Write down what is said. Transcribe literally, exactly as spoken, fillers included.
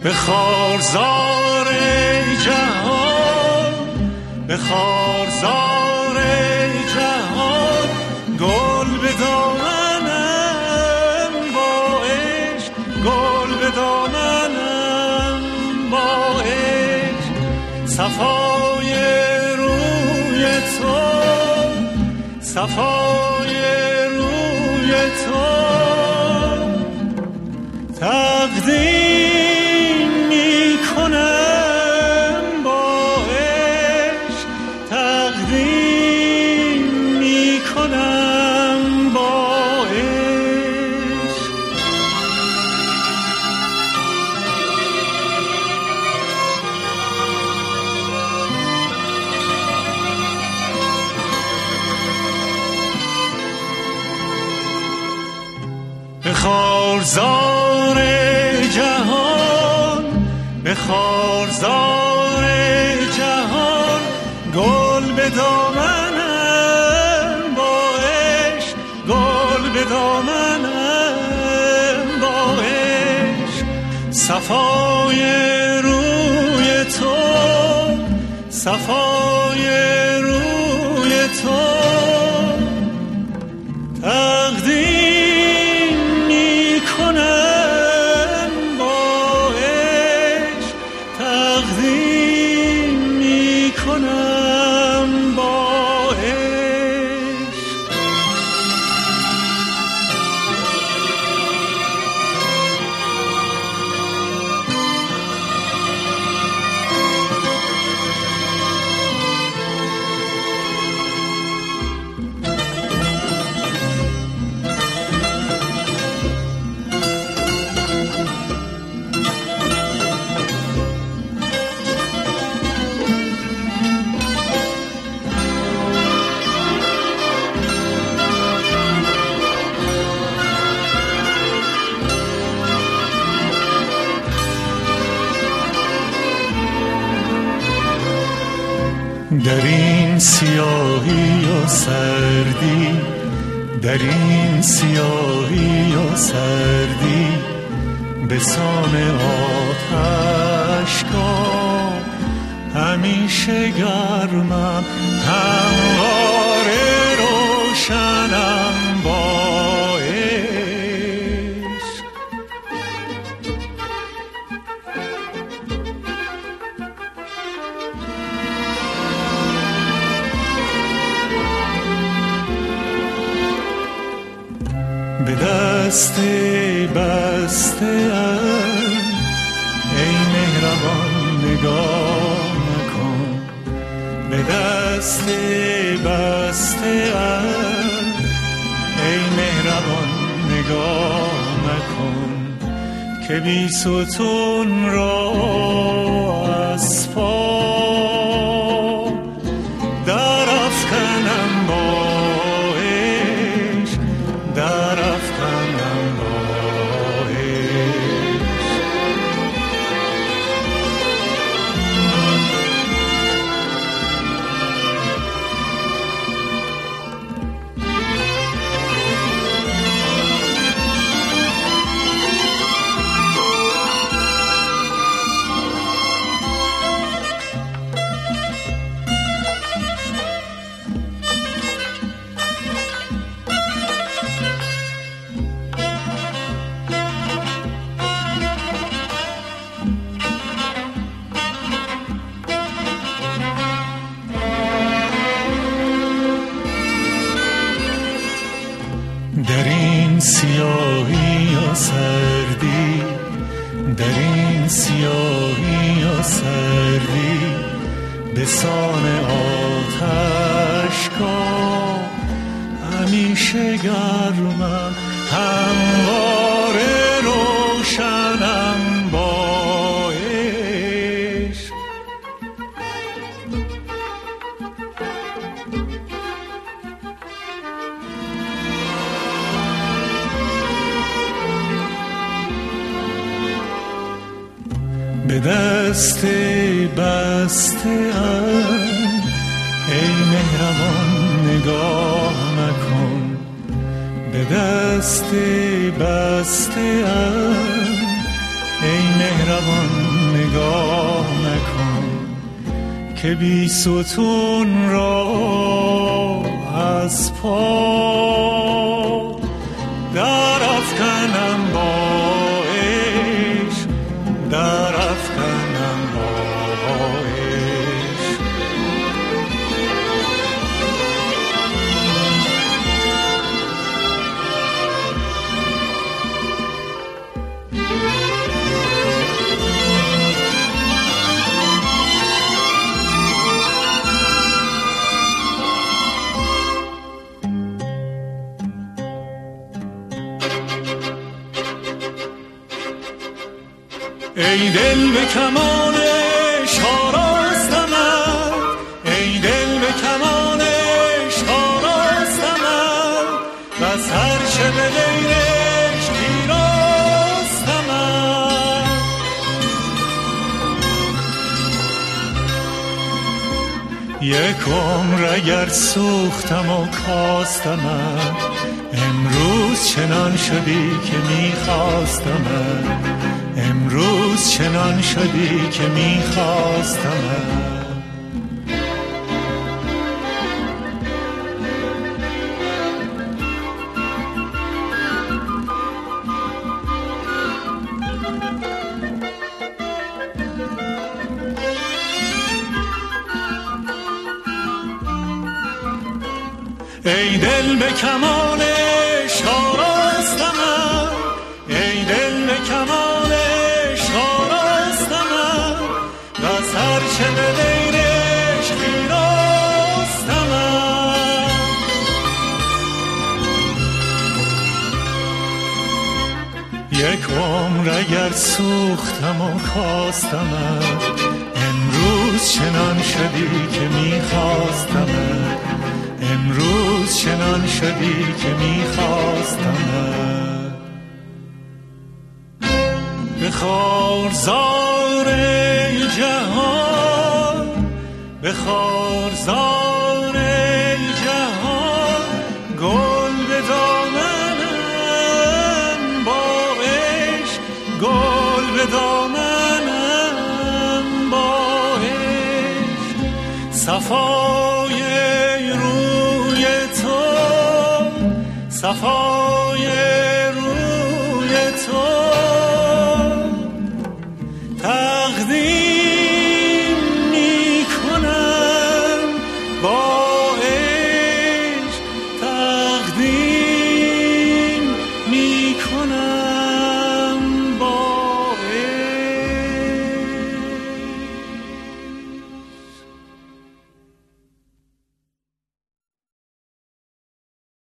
به خارزار جهان، به خارزار جهان، گل به دامنم با عشق، گل به دامنم با عشق. صفای روی تو، صفای روی تو تقدیم می کنم با عشق، تقدیم می کنم با عشق. به خارزار جهان، به خارزار جهان، گل به دامنم با عشق، گل به دامنم با عشق. صفای روی تو، صفای روی تو تقدیم می کنم با عشق، تقدیم می کنم با عشق. در این سیاهی و سردی، در این سیاهی و سردی، به سان آتش‌گاه همیشه گرمم، همواره روشنم با عشق. به دست بسته ام ای مهربان نگاه نکن، به دست بسته ام ای مهربان نگاه نکن، که بی ستون را از پا در افکنم با عشق، در افکنم با عشق. در این سیاهی و سردی، در این سیاهی و سردی، به سان آتش‌گاه همیشه گرمم، همواره روشنم با عشق. به دست بسته ام ای مهربان نگاه نکن، به دست بسته ام ای مهربان نگاه نکن که بی ستون را از پا در افکنم با عشق، در افکنم با عشق. ای دل به کمانش آراستمت، ای دل به کمانش آراستمت، بس هر چه به غیرش پیراستمت. یک عمر اگر سوختم و کاستمت، امروز چنان شدی که میخواستمت، امروز چنان شدی که میخواستمت. ای دل به کمانش آراستمت، ای دل به کمانش آراستمت، بس هر چه به غیرش پیراستمت. یک عمر اگر سوختم و کاستمت، امروز چنان شدی که میخواستمت، امروز چنان شدی که میخواستمت. به خارزار جهان، به خارزار جهان، گل به دامنم با عشق، گل به دامنم با عشق. صفای روی تو، صفای روی تو، تقدیر